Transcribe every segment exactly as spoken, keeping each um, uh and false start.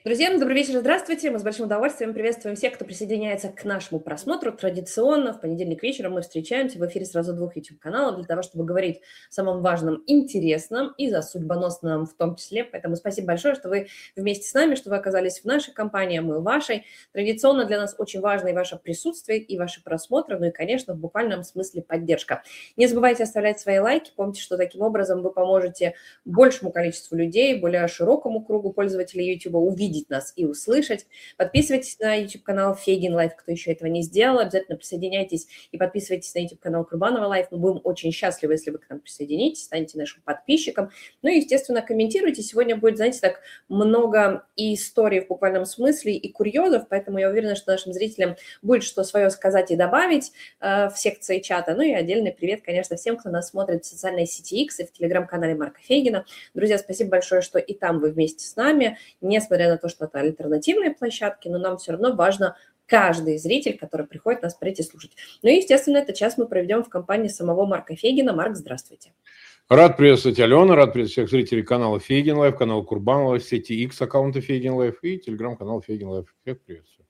Друзья, добрый вечер, здравствуйте. Мы с большим удовольствием приветствуем всех, кто присоединяется к нашему просмотру. Традиционно в понедельник вечером мы встречаемся в эфире сразу двух YouTube-каналов для того, чтобы говорить о самом важном, интересном и за судьбоносном в том числе. Поэтому спасибо большое, что вы вместе с нами, что вы оказались в нашей компании, а мы в вашей. Традиционно для нас очень важно и ваше присутствие, и ваши просмотры, ну и, конечно, в буквальном смысле поддержка. Не забывайте оставлять свои лайки. Помните, что таким образом вы поможете большему количеству людей, более широкому кругу пользователей YouTube увидеть нас и услышать. Подписывайтесь на YouTube-канал Фейгин Лайф, кто еще этого не сделал. Обязательно присоединяйтесь и подписывайтесь на YouTube-канал Курбанова Лайф. Мы будем очень счастливы, если вы к нам присоединитесь, станете нашим подписчиком. Ну и, естественно, комментируйте. Сегодня будет, знаете, так много и историй в буквальном смысле, и курьезов, поэтому я уверена, что нашим зрителям будет что свое сказать и добавить э, в секции чата. Ну и отдельный привет, конечно, всем, кто нас смотрит в социальной сети X и в телеграм-канале Марка Фейгина. Друзья, спасибо большое, что и там вы вместе с нами, несмотря на то, что это альтернативные площадки, но нам все равно важно каждый зритель, который приходит нас прийти слушать. Ну и, естественно, этот час мы проведем в компании самого Марка Фейгина. Марк, здравствуйте. Рад приветствовать Алену, рад приветствовать всех зрителей канала Фейгин Лайф, канала Курбанова, сети X аккаунта Фейгин Лайф и телеграм-канал Фейгин Лайф. Всех приветствую.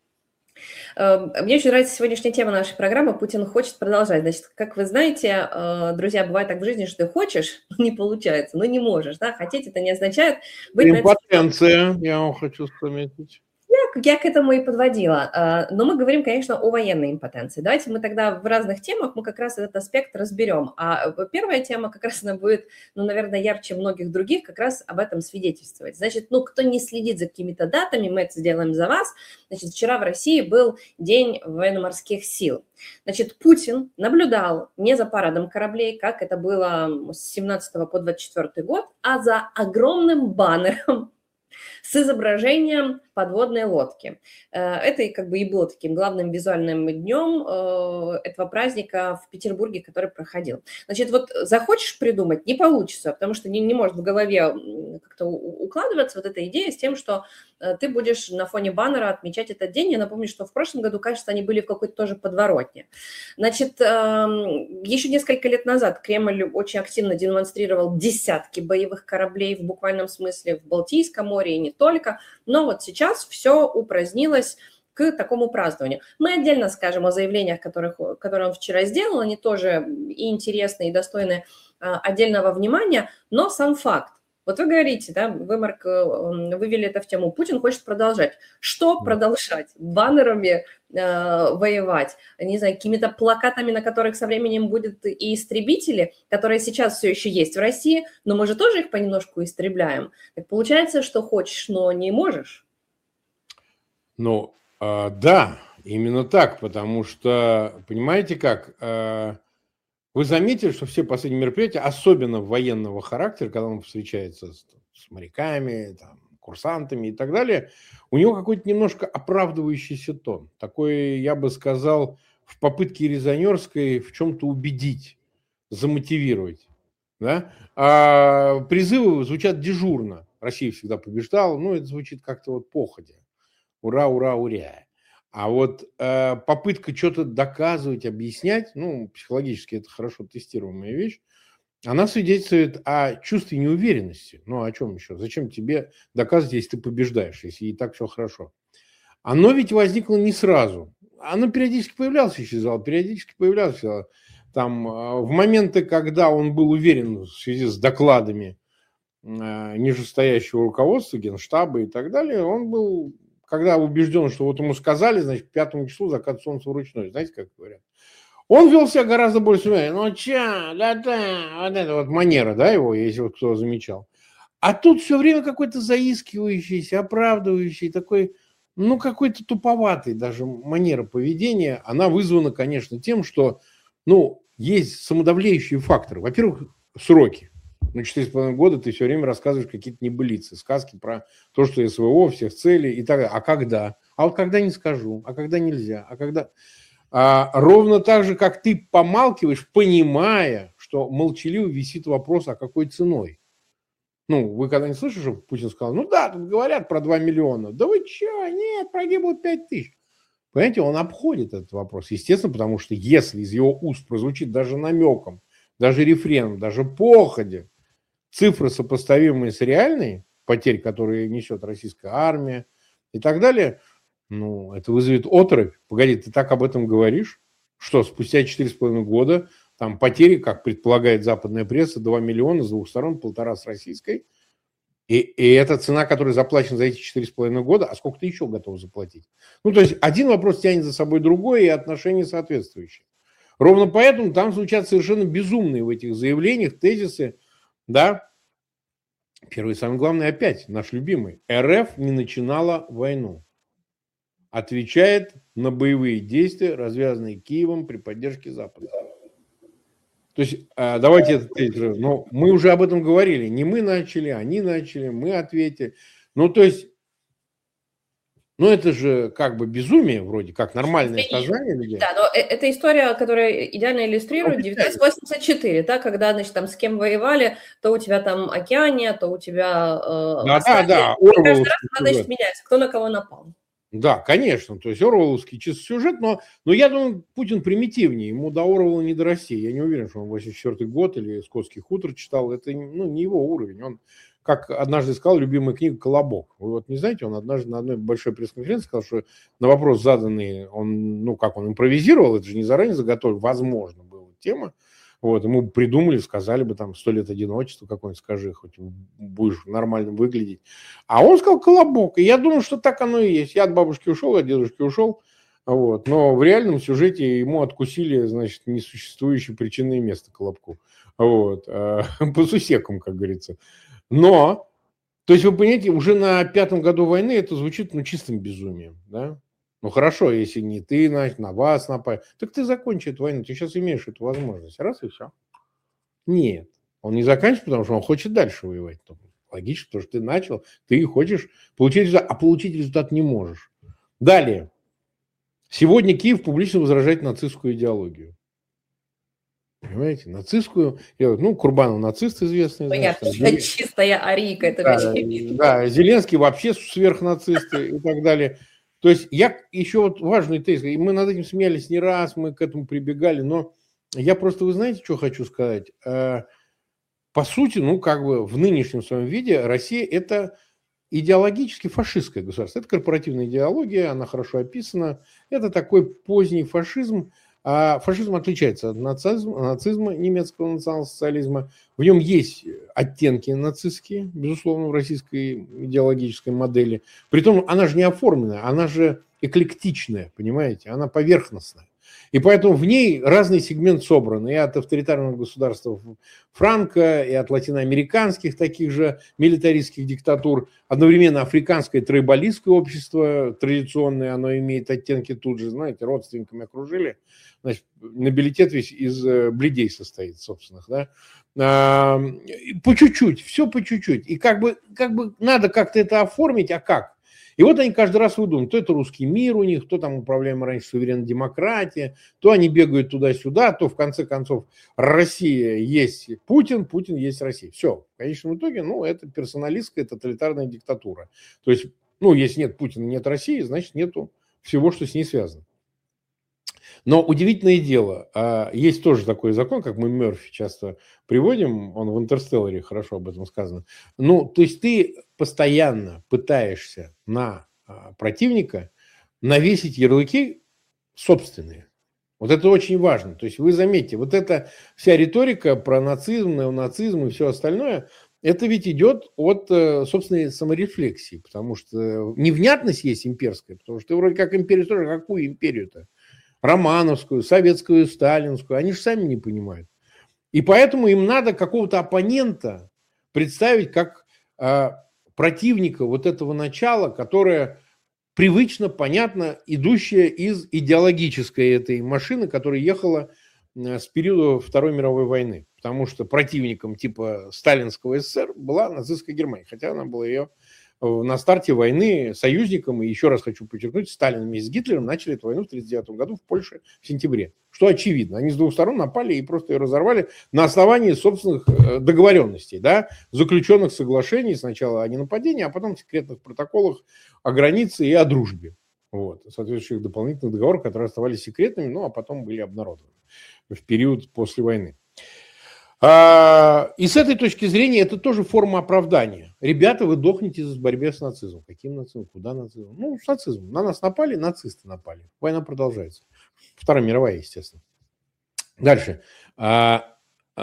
Мне очень нравится сегодняшняя тема нашей программы «Путин хочет продолжать». Значит, как вы знаете, друзья, бывает так в жизни, что ты хочешь, не получается, но не можешь. Да? Хотеть это не означает быть... Импотенция, я вам хочу заметить. Я, я к этому и подводила. Но мы говорим, конечно, о военной импотенции. Давайте мы тогда в разных темах мы как раз этот аспект разберем. А первая тема как раз она будет, ну, наверное, ярче многих других, как раз об этом свидетельствовать. Значит, ну, кто не следит за какими-то датами, мы это сделаем за вас. Значит, вчера в России был День военно-морских сил. Значит, Путин наблюдал не за парадом кораблей, как это было с семнадцатого по двадцать четвёртый год, а за огромным баннером с изображением подводной лодки. Это как бы и было таким главным визуальным днем этого праздника в Петербурге, который проходил. Значит, вот захочешь придумать, не получится, потому что не, не может в голове как-то укладываться вот эта идея с тем, что ты будешь на фоне баннера отмечать этот день. Я напомню, что в прошлом году, кажется, они были в какой-то тоже подворотне. Значит, еще несколько лет назад Кремль очень активно демонстрировал десятки боевых кораблей в буквальном смысле в Балтийском море и не только. Но вот сейчас все упразднилось к такому празднованию. Мы отдельно скажем о заявлениях, которых, которые он вчера сделал. Они тоже и интересны, и достойны отдельного внимания. Но сам факт. Вот вы говорите, да, вы, Марк, вывели это в тему. Путин хочет продолжать. Что продолжать? Баннерами э, воевать? Не знаю, какими-то плакатами, на которых со временем будут и истребители, которые сейчас все еще есть в России, но мы же тоже их понемножку истребляем. Так получается, что хочешь, но не можешь. Ну, э, да, именно так, потому что, понимаете как... Э... Вы заметили, что все последние мероприятия, особенно военного характера, когда он встречается с, с моряками, там, курсантами и так далее, у него какой-то немножко оправдывающийся тон. Такой, я бы сказал, в попытке резонерской в чем-то убедить, замотивировать. Да? А призывы звучат дежурно. Россия всегда побеждала, ну, это звучит как-то вот походя. Ура, ура, ура. А вот э, попытка что-то доказывать, объяснять, ну, психологически это хорошо тестируемая вещь, она свидетельствует о чувстве неуверенности. Ну, о чем еще? Зачем тебе доказывать, если ты побеждаешь, если и так все хорошо? Оно ведь возникло не сразу. Оно периодически появлялось, исчезало, периодически появлялось. Там, в моменты, когда он был уверен в связи с докладами э, нижестоящего руководства, Генштаба и так далее, он был... Когда убежден, что вот ему сказали, значит, к пятому числу закат солнца вручную. Знаете, как говорят? Он вел себя гораздо больше. Ну, ча, да-да, вот это вот манера, да, его, если вот кто замечал. А тут все время какой-то заискивающийся, оправдывающий, такой, ну, какой-то туповатый даже манера поведения. Она вызвана, конечно, тем, что, ну, есть самодавляющие факторы. Во-первых, сроки. Ну, четыре с половиной года ты все время рассказываешь какие-то небылицы, сказки про то, что СВО, всех целей и так далее. А когда? А вот когда не скажу, а когда нельзя, а когда... А, ровно так же, как ты помалкиваешь, понимая, что молчаливо висит вопрос, а какой ценой. Ну, вы когда-нибудь слышали, что Путин сказал, ну да, тут говорят про два миллиона. Да вы че, нет, погибло пять тысяч. Понимаете, он обходит этот вопрос. Естественно, потому что если из его уст прозвучит даже намеком, даже рефреном, даже походе, цифры, сопоставимые с реальной, потерь, которые несет российская армия, и так далее, ну, это вызовет оторопь. Погоди, ты так об этом говоришь? Что, спустя четыре с половиной года там потери, как предполагает западная пресса, два миллиона с двух сторон, полтора с российской. И, и это цена, которая заплачена за эти четыре с половиной года, а сколько ты еще готов заплатить? Ну, то есть один вопрос тянет за собой другой, и отношения соответствующие. Ровно поэтому там звучат совершенно безумные в этих заявлениях тезисы, да. Первый и самый главный опять, наш любимый. РФ не начинала войну. Отвечает на боевые действия, развязанные Киевом при поддержке Запада. То есть, давайте это, но мы уже об этом говорили. Не мы начали, они начали, мы ответили. Ну, то есть, ну, это же как бы безумие вроде, как нормальное сознание людей. Да, но это история, которая идеально иллюстрирует девятнадцать восемьдесят четыре, да, когда, значит, там с кем воевали, то у тебя там Океания, то у тебя... Э, да, да, да. Каждый раз надо, значит, меняется, кто на кого напал. Да, конечно, то есть Оруэлловский чистый сюжет, но, но я думаю, Путин примитивнее, ему до Оруэлла не до России. Я не уверен, что он восемьдесят четвёртый год или «Скотский хутор» читал, это ну, не его уровень. Он, как однажды сказал, любимая книга «Колобок». Вы вот не знаете, он однажды на одной большой пресс-конференции сказал, что на вопрос заданный, он, ну как он импровизировал, это же не заранее заготовил, возможно, была тема. Вот, ему придумали, сказали бы там «Сто лет одиночества» какой-нибудь скажи, хоть будешь нормально выглядеть. А он сказал «Колобок». И я думаю, что так оно и есть. Я от бабушки ушел, от дедушки ушел. Вот. Но в реальном сюжете ему откусили, значит, несуществующее причинное место Колобку. Вот. По сусекам, как говорится. Но, то есть вы понимаете, уже на пятом году войны это звучит ну, чистым безумием, да? Ну хорошо, если не ты, значит, на вас напали. Так ты закончи эту войну, ты сейчас имеешь эту возможность. Раз и все. Нет, он не заканчивает, потому что он хочет дальше воевать. Логично, потому что ты начал, ты хочешь получить результат, а получить результат не можешь. Далее. Сегодня Киев публично возражает нацистскую идеологию. Понимаете, нацистскую, ну, Курбанов нацист известный. Я, знаешь, я чистая арийка, это да, да, Зеленский вообще сверхнацист и так далее. То есть я еще вот важный тезис, и мы над этим смеялись не раз, мы к этому прибегали, но я просто, вы знаете, что хочу сказать? По сути, ну, как бы в нынешнем своем виде Россия – это идеологически фашистское государство. Это корпоративная идеология, она хорошо описана. Это такой поздний фашизм. А фашизм отличается от нацизма, нацизма, немецкого национал-социализма. В нем есть оттенки нацистские, безусловно, в российской идеологической модели. Притом она же не оформленная, она же эклектичная, понимаете, она поверхностная. И поэтому в ней разный сегмент собран. И от авторитарного государства Франко, и от латиноамериканских таких же милитаристских диктатур. Одновременно африканское тройболистское общество традиционное, оно имеет оттенки тут же, знаете, родственниками окружили. Значит, нобилитет весь из бледей состоит, собственных, да. А, по чуть-чуть, все по чуть-чуть. И как бы, как бы надо как-то это оформить, а как? И вот они каждый раз выдумывают, то это русский мир у них, то там управляемая раньше суверенная демократия, то они бегают туда-сюда, то в конце концов Россия есть Путин, Путин есть Россия. Все, в конечном итоге, ну, это персоналистская тоталитарная диктатура. То есть, ну, если нет Путина, нет России, значит, нету всего, что с ней связано. Но удивительное дело, есть тоже такой закон, как мы Мерфи часто приводим, он в «Интерстелларе» хорошо об этом сказано. Ну, то есть ты постоянно пытаешься на противника навесить ярлыки собственные. Вот это очень важно. То есть вы заметьте, вот эта вся риторика про нацизм, неонацизм и все остальное, это ведь идет от собственной саморефлексии, потому что невнятность есть имперская, потому что ты вроде как империя тоже, какую империю-то? Романовскую, советскую, сталинскую, они же сами не понимают. И поэтому им надо какого-то оппонента представить как э, противника вот этого начала, которое привычно, понятно, идущее из идеологической этой машины, которая ехала э, с периода Второй мировой войны. Потому что противником типа сталинского СССР была нацистская Германия, хотя она была ее на старте войны союзником, и еще раз хочу подчеркнуть, Сталин вместе с Гитлером начали эту войну в тысяча девятьсот тридцать девятом году в Польше в сентябре. Что очевидно. Они с двух сторон напали и просто ее разорвали на основании собственных договоренностей, да, заключенных соглашений сначала о ненападении, а потом в секретных протоколах о границе и о дружбе. Вот, соответствующих дополнительных договоров, которые оставались секретными, ну, а потом были обнародованы в период после войны. А, и с этой точки зрения это тоже форма оправдания. Ребята, вы дохнете в борьбе с нацизмом. Каким нацизмом? Куда нацизм? Ну, с нацизмом. На нас напали, нацисты напали. Война продолжается. Вторая мировая, естественно. Дальше. А,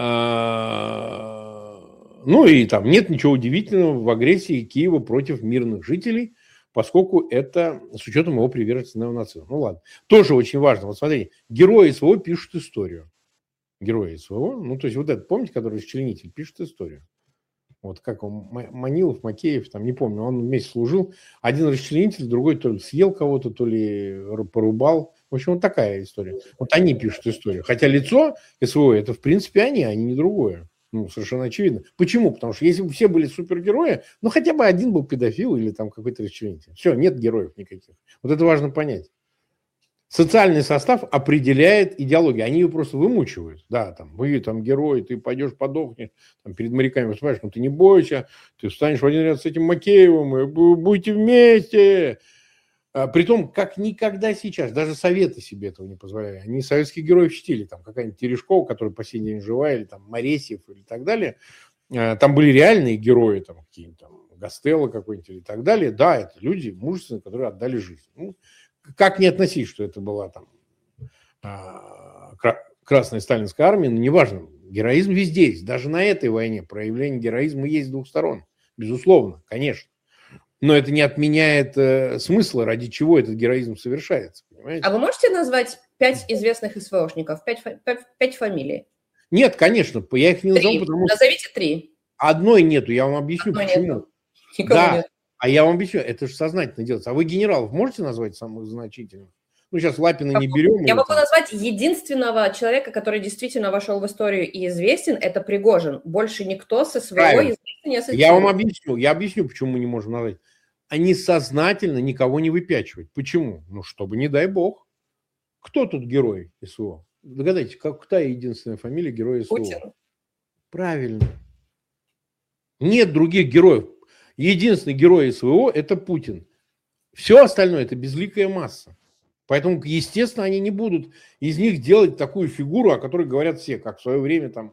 а, ну и там нет ничего удивительного в агрессии Киева против мирных жителей, поскольку это с учетом его приверженности неонацизму. Ну ладно. Тоже очень важно. Вот смотрите, герои СВО пишут историю. Герои СВО, ну то есть вот этот, помните, который расчленитель, пишет историю. Вот как он, Манилов, Макеев, там не помню, он вместе служил. Один расчленитель, другой то ли съел кого-то, то ли порубал. В общем, вот такая история. Вот они пишут историю. Хотя лицо СВО это в принципе они, они не другое. Ну, совершенно очевидно. Почему? Потому что если бы все были супергерои, ну хотя бы один был педофил или там какой-то расчленитель. Все, нет героев никаких. Вот это важно понять. Социальный состав определяет идеологию. Они ее просто вымучивают. Да, там, вы там герой, ты пойдешь подохнешь, там, перед моряками выступаешь, ну ты не бойся, ты встанешь в один ряд с этим Макеевым, и будете вместе. А, притом, как никогда сейчас, даже Советы себе этого не позволяли. Они советских героев чтили, там какая-нибудь Терешкова, которая по сей день жива, или там Моресьев, и так далее. А, там были реальные герои, там какие-нибудь там Гастелло какой-нибудь, и так далее. Да, это люди мужественные, которые отдали жизнь. Ну, как не относить, что это была там Красная Сталинская армия, но неважно, героизм везде есть. Даже на этой войне проявление героизма есть с двух сторон. Безусловно, конечно. Но это не отменяет э, смысла, ради чего этот героизм совершается. Понимаете? А вы можете назвать пять известных СВОшников, пять, пять, пять фамилий? Нет, конечно, я их не назову, потому что... Назовите три. Одной нету, я вам объясню, Одной почему. Нету. Никого да, нет. А я вам объясню, это же сознательно делается. А вы генералов можете назвать самых значительных? Ну, сейчас Лапина не берем. Я могу там... назвать единственного человека, который действительно вошел в историю и известен, это Пригожин. Больше никто со своего известен не ассоциирует. Я вам объясню, я объясню, почему мы не можем назвать. Они сознательно никого не выпячивают. Почему? Ну, чтобы, не дай бог. Кто тут герой СВО? Догадайтесь, какая единственная фамилия героя СВО? Путин. Правильно. Нет других героев. Единственный герой СВО – это Путин. Все остальное – это безликая масса. Поэтому, естественно, они не будут из них делать такую фигуру, о которой говорят все, как в свое время там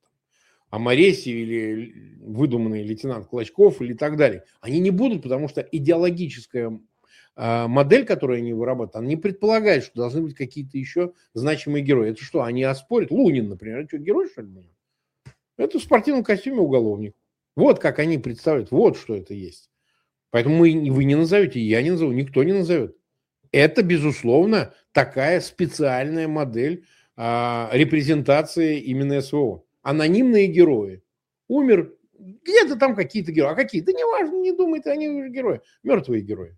о Моресьеве или выдуманный лейтенант Клочков или так далее. Они не будут, потому что идеологическая э, модель, которую они вырабатывают, она не предполагает, что должны быть какие-то еще значимые герои. Это что, они оспорят? Лунин, например, это что, герой, что ли? Это в спортивном костюме уголовник. Вот как они представляют, вот что это есть. Поэтому мы, вы не назовете, я не назову, никто не назовет. Это, безусловно, такая специальная модель а, репрезентации именно СВО. Анонимные герои. Умер, где-то там какие-то герои. А какие? Да неважно, не думайте, они уже герои. Мертвые герои.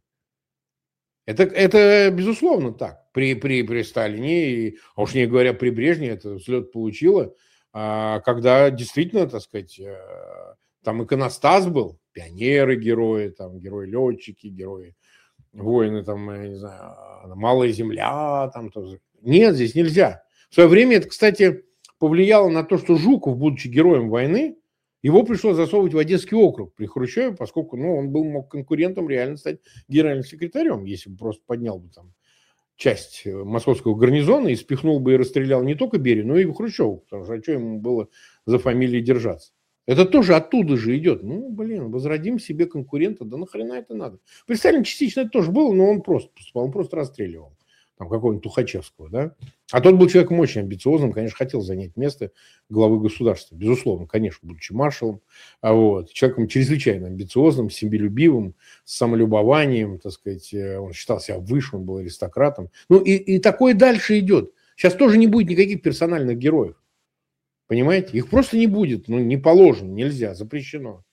Это, это безусловно так. При, при, при Сталине, и, а уж не говоря, при Брежневе это взлет получило, а, когда действительно, так сказать, а, там иконостас был, пионеры-герои, там герои-летчики, герои воины, там, я не знаю, малая земля, там, там. Нет, здесь нельзя. В свое время это, кстати, повлияло на то, что Жуков, будучи героем войны, его пришлось засовывать в Одесский округ при Хрущеве, поскольку, ну, он был, мог конкурентом реально стать генеральным секретарем, если бы просто поднял бы там часть московского гарнизона и спихнул бы и расстрелял не только Берию, но и Хрущеву, потому что а что ему было за фамилией держаться? Это тоже оттуда же идет. Ну, блин, возродим себе конкурента, да нахрена это надо? При Сталине частично это тоже было, но он просто, он просто расстреливал. Там какого-нибудь Тухачевского, да? А тот был человеком очень амбициозным, конечно, хотел занять место главы государства. Безусловно, конечно, будучи маршалом. А вот, человеком чрезвычайно амбициозным, себелюбивым, с самолюбованием, так сказать. Он считал себя выше, он был аристократом. Ну, и, и такое дальше идет. Сейчас тоже не будет никаких персональных героев. Понимаете? Их просто не будет. Ну, не положено, нельзя, запрещено.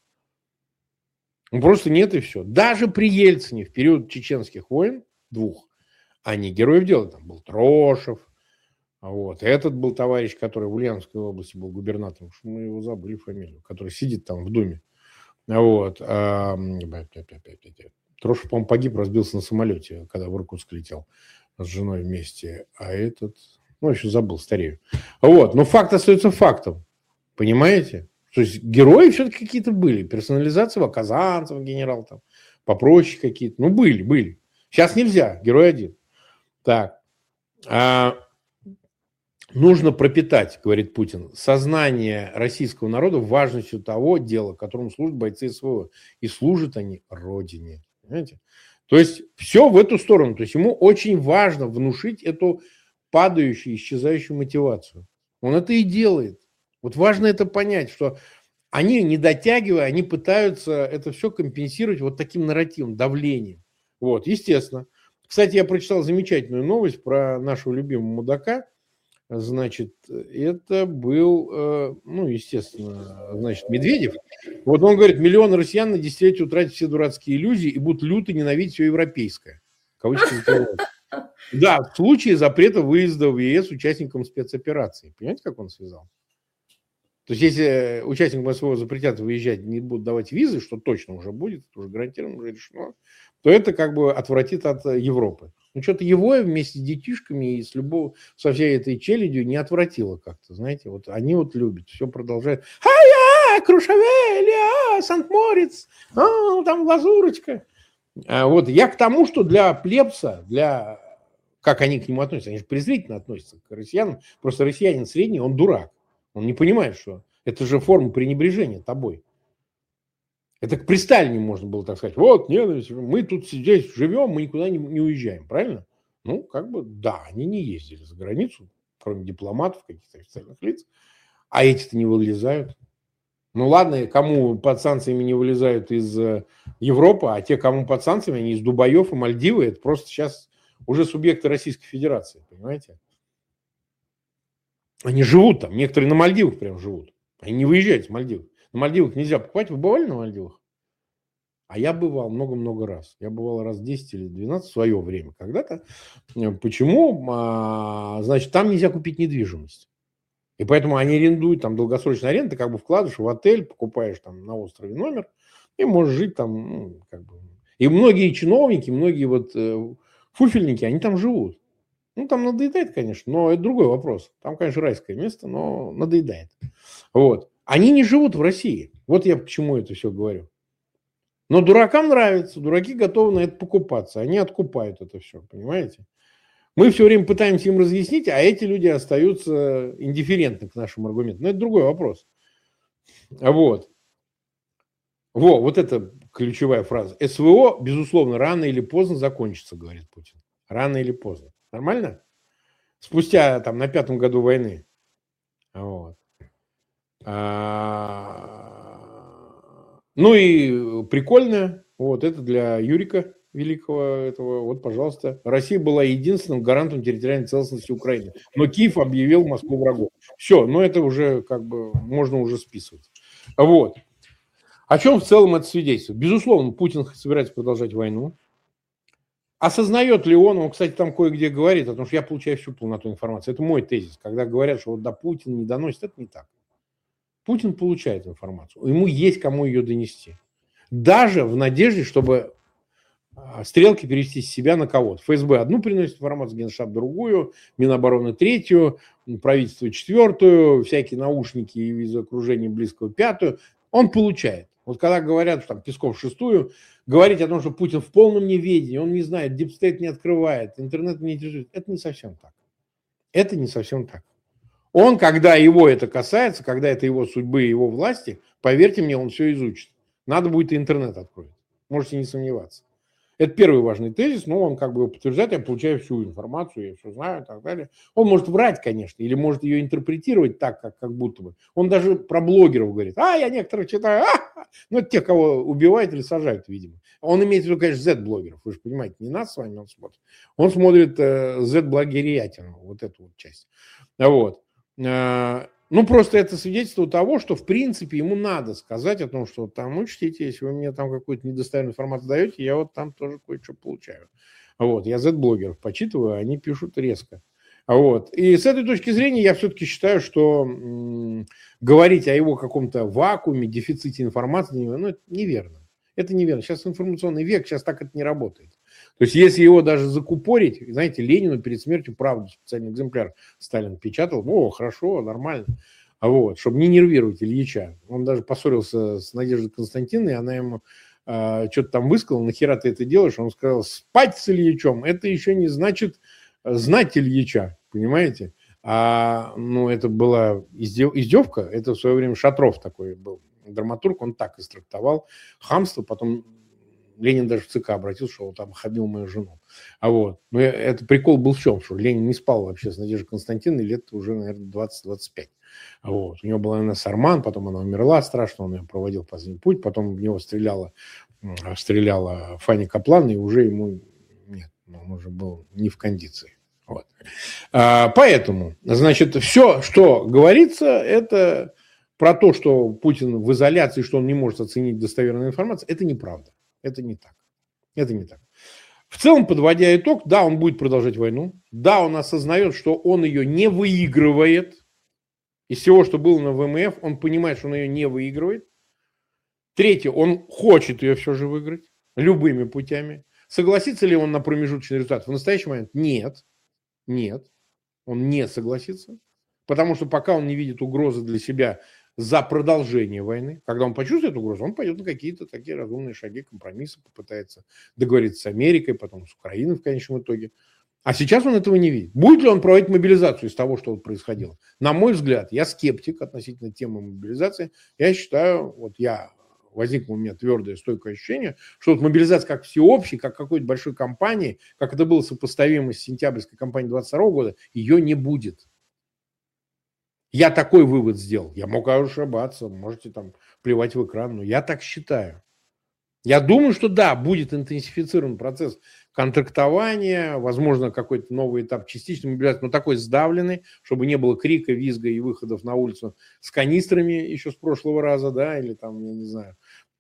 Ну, просто нет и все. Даже при Ельцине в период чеченских войн, двух, они героев делали. Там был Трошев, вот. Этот был товарищ, который в Ульяновской области был губернатором, что мы его забыли фамилию, который сидит там в Думе. Вот. Трошев, по-моему, погиб, разбился на самолете, когда в Иркутск летел с женой вместе. А этот... Ну, еще забыл, старею. Вот. Но факт остается фактом. Понимаете? То есть герои все-таки какие-то были. Персонализация, Казанцев, генерал там, попроще какие-то. Ну, были, были. Сейчас нельзя. Герой один. Так. А, нужно пропитать, говорит Путин, сознание российского народа важностью того дела, которому служат бойцы СВО. И служат они Родине. Понимаете? То есть все в эту сторону. То есть ему очень важно внушить эту падающую, исчезающую мотивацию. Он это и делает. Вот важно это понять, что они, не дотягивая, они пытаются это все компенсировать вот таким нарративом, давлением. Вот, естественно. Кстати, я прочитал замечательную новость про нашего любимого мудака. Значит, это был, э, ну, естественно, значит, Медведев. Вот он говорит, миллионы россиян на десятилетие утратят все дурацкие иллюзии и будут люто ненавидеть все европейское. Кавычки закрывают. Да, в случае запрета выезда в ЕС участникам спецоперации. Понимаете, как он связал? То есть, если участникам СВО запретят выезжать, не будут давать визы, что точно уже будет, это уже гарантированно, уже решено, то это как бы отвратит от Европы. Ну, что-то его вместе с детишками и с любого, со всей этой челядью не отвратило как-то, знаете. Вот они вот любят, все продолжают. А-я, Крушавель, а, Санкт-Морец, а, там Лазурочка. А вот я к тому, что для плебса, для... Как они к нему относятся? Они же презрительно относятся к россиянам. Просто россиянин средний, он дурак. Он не понимает, что это же форма пренебрежения тобой. Это к при Сталине можно было так сказать. Вот, ненависть, мы тут здесь живем, мы никуда не, не уезжаем. Правильно? Ну, как бы, да, они не ездили за границу, кроме дипломатов, каких-то официальных лиц. А эти-то не вылезают. Ну, ладно, кому под санкциями не вылезают из Европы, а те, кому под санкциями, они из Дубаев и Мальдивы, это просто сейчас уже субъекты Российской Федерации, понимаете? Они живут там, некоторые на Мальдивах прям живут. Они не выезжают с Мальдивов. На Мальдивах нельзя покупать. Вы бывали на Мальдивах? А я бывал много-много раз. Я бывал раз десять или двенадцать в свое время когда-то. Почему? А, значит, там нельзя купить недвижимость. И поэтому они арендуют, там долгосрочная аренда, ты как бы вкладываешь в отель, покупаешь там на острове номер и можешь жить там, ну, как бы. И многие чиновники, многие вот э, фуфельники, они там живут. Ну, там надоедает, конечно, но это другой вопрос. Там, конечно, райское место, но надоедает. Вот. Они не живут в России. Вот я к чему это все говорю. Но дуракам нравится, дураки готовы на это покупаться. Они откупают это все, понимаете? Мы все время пытаемся им разъяснить, а эти люди остаются индифферентны к нашим аргументам. Но это другой вопрос. Вот. Во, вот это ключевая фраза. СВО, безусловно, рано или поздно закончится, говорит Путин. Рано или поздно. Нормально? Спустя там на пятом году войны. Вот. А... Ну и прикольно. Вот это для Юрика Великого этого. Вот, пожалуйста. Россия была единственным гарантом территориальной целостности Украины. Но Киев объявил Москву врагом. Все, но это уже как бы можно уже списывать. Вот. О чем в целом это свидетельствует? Безусловно, Путин собирается продолжать войну. Осознает ли он, он, кстати, там кое-где говорит, потому что я получаю всю полноту информации. Это мой тезис. Когда говорят, что вот до Путина не доносит, это не так. Путин получает информацию. Ему есть кому ее донести. Даже в надежде, чтобы стрелки перевести с себя на кого-то. ФСБ одну приносит информацию, Генштаб другую, Минобороны третью, правительство четвертую, всякие наушники из окружения близкого пятую. Он получает. Вот когда говорят, что там Песков шестую, говорить о том, что Путин в полном неведении, он не знает, дипстейт не открывает, интернет не интересует, это не совсем так. Это не совсем так. Он, когда его это касается, когда это его судьбы и его власти, поверьте мне, он все изучит. Надо будет и интернет откроет. Можете не сомневаться. Это первый важный тезис, но он как бы его подтверждает, я получаю всю информацию, я все знаю и так далее. Он может врать, конечно, или может ее интерпретировать так, как, как будто бы. Он даже про блогеров говорит, а, я некоторых читаю, а, ну, это тех, кого убивают или сажают, видимо. Он имеет в виду, конечно, Z-блогеров, вы же понимаете, не нас с вами он смотрит. Он смотрит э, Z-блогериятину, вот эту вот часть. Вот. Ну, просто это свидетельство того, что, в принципе, ему надо сказать о том, что там, учтите, если вы мне там какую-то недостоверную информацию даете, я вот там тоже кое-что получаю. Вот, я Z-блогеров почитываю, они пишут резко. Вот. И с этой точки зрения я все-таки считаю, что м- говорить о его каком-то вакууме, дефиците информации, ну, это неверно. Это неверно. Сейчас информационный век, сейчас так это не работает. То есть, если его даже закупорить, знаете, Ленину перед смертью правду, специальный экземпляр Сталин печатал, о, хорошо, нормально, а вот, чтобы не нервировать Ильича. Он даже поссорился с Надеждой Константиновной, она ему э, что-то там высказала, нахера ты это делаешь? Он сказал, спать с Ильичом, это еще не значит знать Ильича, понимаете? А, ну, это была издев, издевка, это в свое время Шатров такой был драматург, он так истрактовал хамство, потом Ленин даже в ЦК обратился, что он там ходил мою жену. А вот, но это прикол был в чем, что Ленин не спал вообще с Надеждой Константиновной лет уже, наверное, двадцать-двадцать пять. Вот. У него была она Сарман, потом она умерла страшно, он ее проводил в последний путь, потом в него стреляла, стреляла Фанни Каплан, и уже ему, нет, он уже был не в кондиции. Вот. А, поэтому, значит, все, что говорится, это про то, что Путин в изоляции, что он не может оценить достоверную информацию, это неправда. Это не так. Это не так. В целом, подводя итог, да, он будет продолжать войну. Да, он осознает, что он ее не выигрывает. Из всего, что было на ВМФ, он понимает, что он ее не выигрывает. Третье, он хочет ее все же выиграть любыми путями. Согласится ли он на промежуточный результат? В настоящий момент нет. Нет. Он не согласится. Потому что пока он не видит угрозы для себя за продолжение войны, когда он почувствует угрозу, он пойдет на какие-то такие разумные шаги, компромиссы, попытается договориться с Америкой, потом с Украиной в конечном итоге. А сейчас он этого не видит. Будет ли он проводить мобилизацию из того, что вот происходило? На мой взгляд, я скептик относительно темы мобилизации. Я считаю, вот я, возникло у меня твердое, стойкое ощущение, что вот мобилизация как всеобщей, как какой-то большой кампании, как это было сопоставимо с сентябрьской кампанией двадцать второго года, ее не будет. Я такой вывод сделал. Я мог ошибаться, можете там плевать в экран, но я так считаю. Я думаю, что да, будет интенсифицирован процесс контрактования, возможно, какой-то новый этап частичной мобилизации, но такой сдавленный, чтобы не было крика, визга и выходов на улицу с канистрами еще с прошлого раза, да, или там, я не знаю,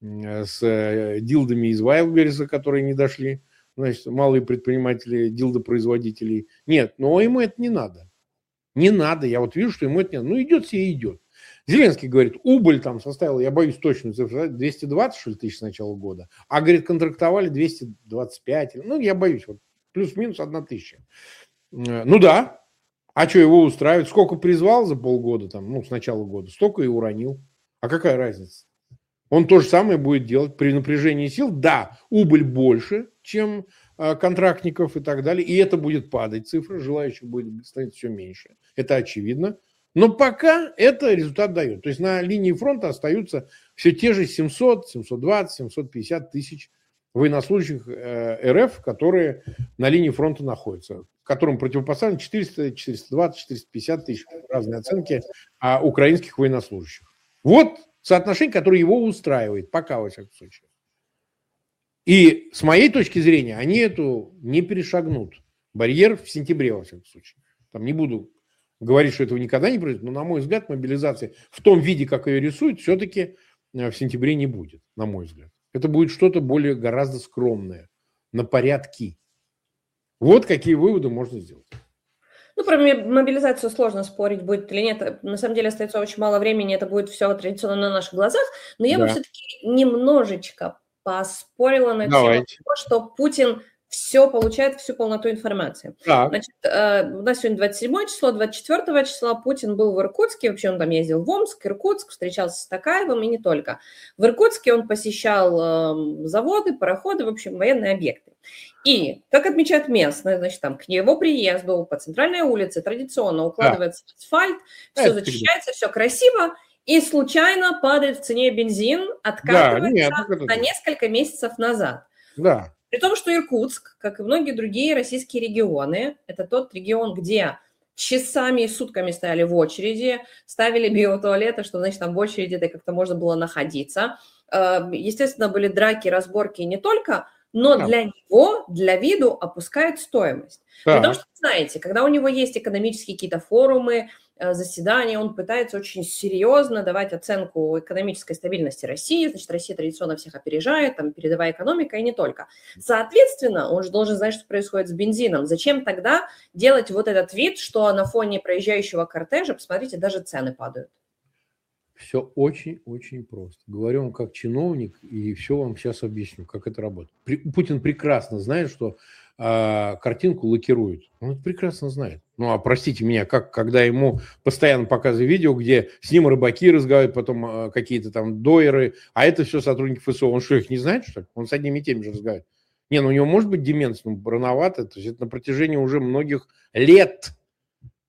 с дилдами из Вайлдберриса, которые не дошли, значит, малые предприниматели, дилдопроизводителей. Нет, но ему это не надо. Не надо, я вот вижу, что ему это не надо. Ну, идет себе идет. Зеленский говорит, убыль там составила, я боюсь точно, двести двадцать, что ли, тысяч с начала года, а, говорит, контрактовали двести двадцать пять, ну, я боюсь, вот плюс-минус одна тысяча. Ну, да, а что его устраивает? Сколько призвал за полгода, там, ну, с начала года, столько и уронил. А какая разница? Он то же самое будет делать при напряжении сил. Да, убыль больше, чем э, контрактников и так далее. И это будет падать, цифра желающих будет становиться все меньше. Это очевидно. Но пока это результат дает. То есть на линии фронта остаются все те же семьсот, семьсот двадцать, семьсот пятьдесят тысяч военнослужащих э, РФ, которые на линии фронта находятся, которым противопоставлено четыреста, четыреста двадцать, четыреста пятьдесят тысяч, разные оценки, а, украинских военнослужащих. Вот соотношение, которое его устраивает, пока, во всяком случае. И с моей точки зрения, они эту не перешагнут. Барьер в сентябре, во всяком случае. Там не буду говорить, что этого никогда не произойдет, но, на мой взгляд, мобилизации в том виде, как ее рисуют, все-таки в сентябре не будет, на мой взгляд. Это будет что-то более гораздо скромное, на порядки. Вот какие выводы можно сделать. Ну, про мобилизацию сложно спорить, будет или нет. На самом деле остается очень мало времени, это будет все традиционно на наших глазах. Но я да. бы все-таки немножечко поспорила на Давайте. тему того, что Путин все получает, всю полноту информации. Так. Значит, у нас сегодня двадцать седьмое число, двадцать четвёртого числа Путин был в Иркутске, вообще он там ездил в Омск, Иркутск, встречался с Токаевым и не только. В Иркутске он посещал заводы, пароходы, в общем, военные объекты. И, как отмечают местные, значит, там к его приезду по центральной улице традиционно укладывается да. асфальт, все Это зачищается, все красиво, и случайно падает в цене бензин, откатывается да, нет, на несколько месяцев назад. Да. При том, что Иркутск, как и многие другие российские регионы, это тот регион, где часами и сутками стояли в очереди, ставили биотуалеты, что, значит, там в очереди это как-то можно было находиться. Естественно, были драки, разборки не только, но да. для него, для виду опускают стоимость. Да. Потому что, знаете, когда у него есть экономические какие-то форумы, заседания, он пытается очень серьезно давать оценку экономической стабильности России, значит, Россия традиционно всех опережает, там, передовая экономика и не только. Соответственно, он же должен знать, что происходит с бензином. Зачем тогда делать вот этот вид, что на фоне проезжающего кортежа, посмотрите, даже цены падают? Все очень-очень просто. Говорю вам как чиновник, и все вам сейчас объясню, как это работает. Путин прекрасно знает, что э, картинку лакируют. Он это прекрасно знает. Ну, а простите меня, как когда ему постоянно показывают видео, где с ним рыбаки разговаривают, потом э, какие-то там дойеры, а это все сотрудники ФСО. Он что, их не знает, что ли? Он с одними и теми же разговаривает. Не, ну у него может быть деменция, ну, рановато. То есть это на протяжении уже многих лет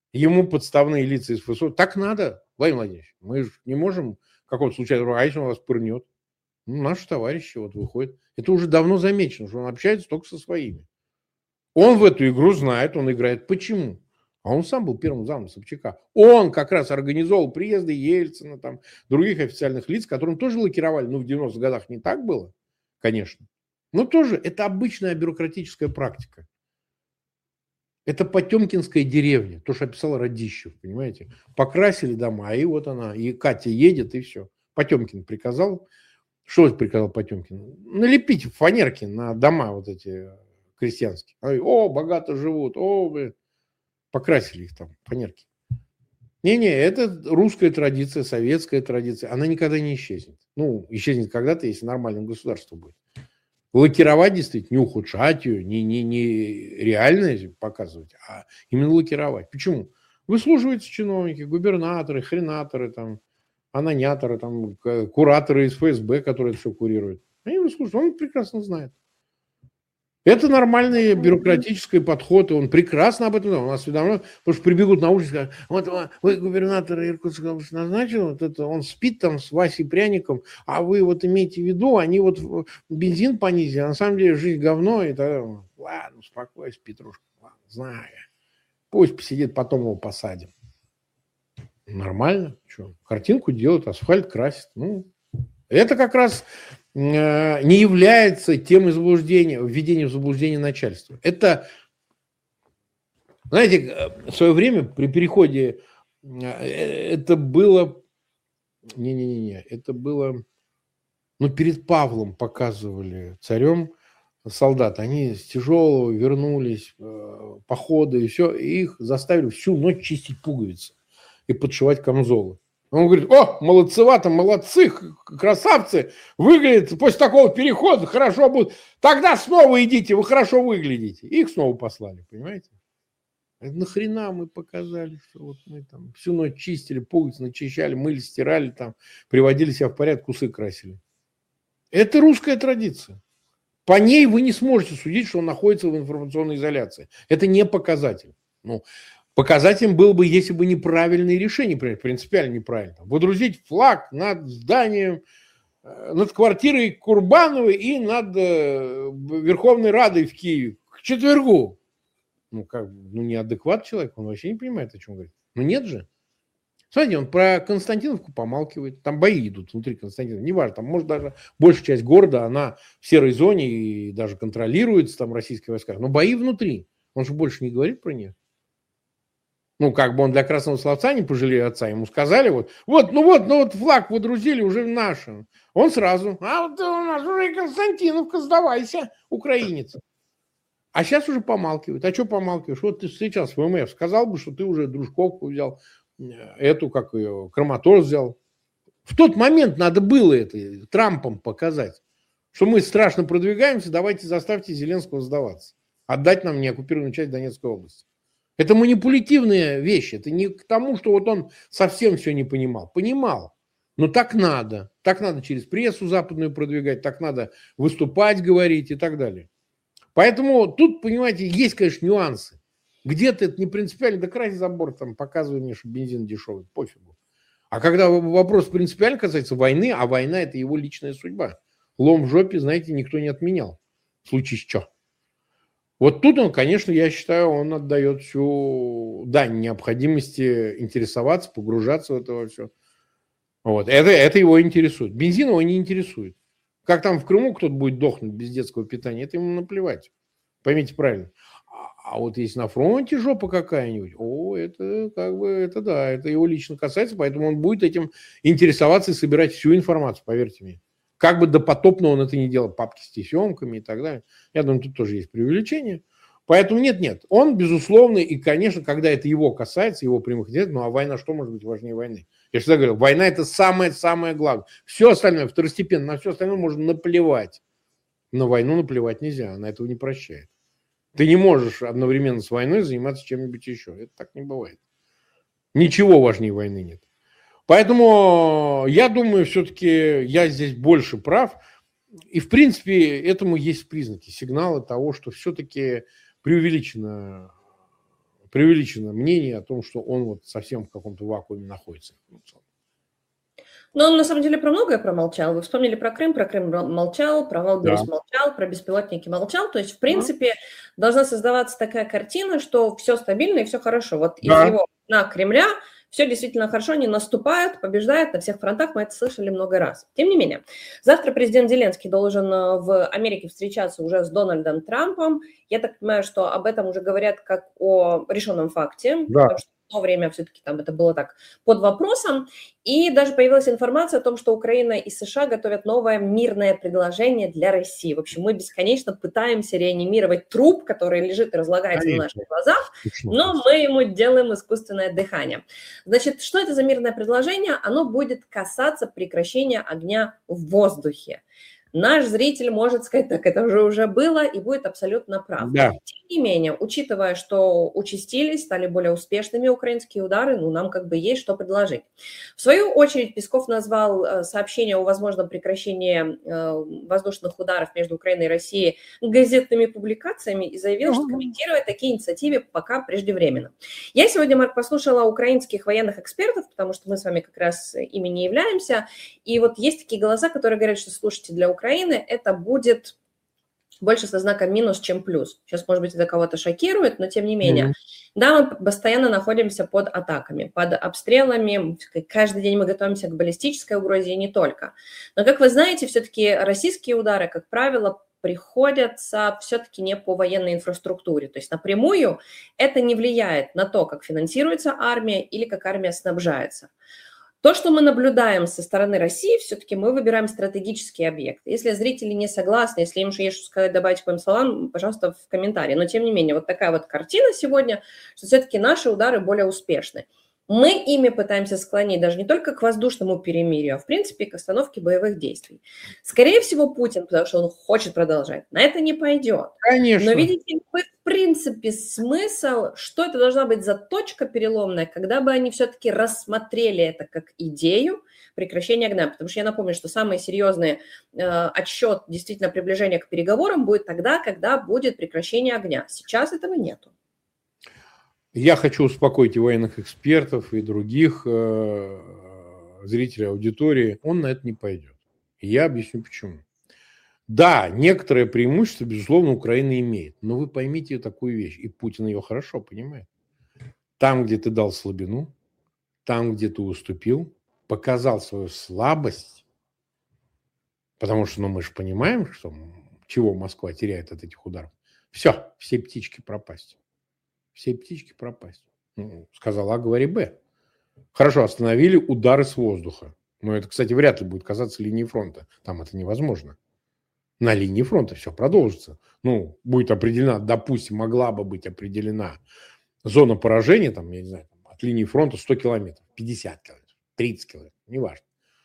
ему подставные лица из ФСО. Так надо, Владимир Владимирович. Мы же не можем какого-то случайного, а если он вас пырнет? Ну, наши товарищи вот выходят. Это уже давно замечено, что он общается только со своими. Он в эту игру знает, он играет. Почему? А он сам был первым замом Собчака. Он как раз организовал приезды Ельцина, там, других официальных лиц, которым тоже лакировали. Ну, в девяностых годах не так было, конечно. Но тоже это обычная бюрократическая практика. Это потемкинская деревня, то, что описал Радищев, понимаете. Покрасили дома, и вот она, и Катя едет, и все. Потемкин приказал. Что приказал Потемкин? Налепить фанерки на дома вот эти крестьянские. О, богато живут, о, блин. Покрасили их там, фанерки. Не-не, это русская традиция, советская традиция. Она никогда не исчезнет. Ну, исчезнет когда-то, если нормальным государством будет. Лакировать действительно, не ухудшать ее, не, не, не реально показывать, а именно лакировать. Почему? Выслуживаются чиновники, губернаторы, хренаторы, там, аноняторы, там, кураторы из ФСБ, которые это все курируют. Они выслуживают, он прекрасно знает. Это нормальный бюрократический подход, и он прекрасно об этом знает. Он осведомлен, потому что прибегут на улицу и скажут, вот вы губернатора Иркутска назначил, вот это, он спит там с Васей Пряником, а вы вот имейте в виду, они вот бензин понизили, а на самом деле жизнь говно, и тогда, ладно, успокойся, Петрушка, ладно, знаю, пусть посидит, потом его посадим. Нормально, что, картинку делают, асфальт красит, ну, это как раз не является темой заблуждения, введения в заблуждение начальства. Это, знаете, в свое время при переходе это было, не-не-не, это было, ну, перед Павлом показывали царем солдат, они с тяжелого вернулись, походы и все, и их заставили всю ночь чистить пуговицы и подшивать камзолы. Он говорит, о, молодцевато, молодцы, красавцы, выглядит после такого перехода хорошо будет. Тогда снова идите, вы хорошо выглядите. Их снова послали, понимаете? Нахрена мы показали, что вот мы там всю ночь чистили, пуговицы начищали, мыли, стирали, там, приводили себя в порядок, усы красили. Это русская традиция. По ней вы не сможете судить, что он находится в информационной изоляции. Это не показатель. Ну, показателем было бы, если бы неправильные решения, принципиально неправильно. Водрузить флаг над зданием, над квартирой Курбановой и над Верховной Радой в Киеве к четвергу. Ну, как, ну, неадекват человек, он вообще не понимает, о чем говорит. Ну, нет же. Смотрите, он про Константиновку помалкивает. Там бои идут внутри Константиновки. Неважно, там, может, даже большая часть города, она в серой зоне и даже контролируется там российскими войсками. Но бои внутри. Он же больше не говорит про них. Ну, как бы он для красного словца не пожалел отца, ему сказали, вот, вот, ну вот, ну вот флаг водрузили уже наш. Он сразу, а вот у нас уже и Константиновка, сдавайся, украинец. А сейчас уже помалкивают. А что помалкиваешь? Вот ты встречался в МФ, сказал бы, что ты уже Дружковку взял, эту, как ее, Краматорск взял. В тот момент надо было это Трампом показать, что мы страшно продвигаемся, давайте заставьте Зеленского сдаваться. Отдать нам неоккупированную часть Донецкой области. Это манипулятивная вещь. Это не к тому, что вот он совсем все не понимал. Понимал. Но так надо. Так надо через прессу западную продвигать, так надо выступать, говорить и так далее. Поэтому тут, понимаете, есть, конечно, нюансы. Где-то это не принципиально, да крась забор, там, показывай мне, что бензин дешевый, пофигу. А когда вопрос принципиально касается войны, а война – это его личная судьба. Лом в жопе, знаете, никто не отменял. В случае с чё. Вот тут он, конечно, я считаю, он отдает всю дань необходимости интересоваться, погружаться в это во все. Вот. Это, это его интересует. Бензин его не интересует. Как там в Крыму кто-то будет дохнуть без детского питания, это ему наплевать. Поймите правильно. А, а вот если на фронте жопа какая-нибудь, о, это как бы, это да, это его лично касается, поэтому он будет этим интересоваться и собирать всю информацию, поверьте мне. Как бы допотопно он это не делал, папки с тесемками и так далее. Я думаю, тут тоже есть преувеличение. Поэтому нет-нет. Он, безусловно, и, конечно, когда это его касается, его прямых интересов, ну а война что может быть важнее войны? Я всегда говорю, война – это самое-самое главное. Все остальное второстепенно, на все остальное можно наплевать. На войну наплевать нельзя, она этого не прощает. Ты не можешь одновременно с войной заниматься чем-нибудь еще. Это так не бывает. Ничего важнее войны нет. Поэтому я думаю, все-таки я здесь больше прав. И, в принципе, этому есть признаки, сигналы того, что все-таки преувеличено преувеличено мнение о том, что он вот совсем в каком-то вакууме находится. Но он на самом деле про многое промолчал. Вы вспомнили про Крым, про Крым молчал, про Валберес Да. молчал, про беспилотники молчал. То есть, в Да. принципе, должна создаваться такая картина, что все стабильно и все хорошо. Вот из Да. его на Кремля все действительно хорошо, они наступают, побеждают на всех фронтах, мы это слышали много раз. Тем не менее, завтра президент Зеленский должен в Америке встречаться уже с Дональдом Трампом. Я так понимаю, что об этом уже говорят как о решенном факте, Да. потому что в то время все-таки там это было так под вопросом. И даже появилась информация о том, что Украина и США готовят новое мирное предложение для России. В общем, мы бесконечно пытаемся реанимировать труп, который лежит и разлагается Конечно. на наших глазах, но мы ему делаем искусственное дыхание. Значит, что это за мирное предложение? Оно будет касаться прекращения огня в воздухе. Наш зритель может сказать, так это же уже было, и будет абсолютно прав. Да. Тем не менее, учитывая, что участились, стали более успешными украинские удары, ну, нам как бы есть что предложить. В свою очередь, Песков назвал сообщение о возможном прекращении воздушных ударов между Украиной и Россией газетными публикациями и заявил, что комментировать такие инициативы пока преждевременно. Я сегодня, Марк, послушала украинских военных экспертов, потому что мы с вами как раз ими не являемся, и вот есть такие голоса, которые говорят, что, слушайте, для Украины это будет больше со знаком минус, чем плюс. Сейчас, может быть, это кого-то шокирует, но тем не менее. Mm-hmm. Да, мы постоянно находимся под атаками, под обстрелами. Каждый день мы готовимся к баллистической угрозе и не только. Но, как вы знаете, все-таки российские удары, как правило, приходятся все-таки не по военной инфраструктуре. То есть напрямую это не влияет на то, как финансируется армия или как армия снабжается. То, что мы наблюдаем со стороны России, все-таки мы выбираем стратегические объекты. Если зрители не согласны, если им есть что сказать, добавить к моим словам, пожалуйста, в комментарии. Но, тем не менее, вот такая вот картина сегодня, что все-таки наши удары более успешны. Мы ими пытаемся склонить даже не только к воздушному перемирию, а в принципе к остановке боевых действий. Скорее всего, Путин, потому что он хочет продолжать, на это не пойдет. Конечно. Но видите ли вы, в принципе, смысл, что это должна быть за точка переломная, когда бы они все-таки рассмотрели это как идею прекращения огня. Потому что я напомню, что самый серьезный э, отсчет действительно приближения к переговорам будет тогда, когда будет прекращение огня. Сейчас этого нету. Я хочу успокоить и военных экспертов, и других э, зрителей аудитории. Он на это не пойдет. И я объясню, почему. Да, некоторое преимущество, безусловно, Украина имеет. Но вы поймите такую вещь, и Путин ее хорошо понимает. Там, где ты дал слабину, там, где ты уступил, показал свою слабость, потому что ну, мы же понимаем, что, чего Москва теряет от этих ударов. Все, все птички пропасть. Все птички пропасть. Ну, сказал А, говори Б. Хорошо, остановили удары с воздуха. Но это, кстати, вряд ли будет касаться линии фронта. Там это невозможно. На линии фронта все продолжится. Ну, будет определена, допустим, могла бы быть определена зона поражения, там, я не знаю, там, от линии фронта сто километров, пятьдесят километров, тридцать километров, неважно.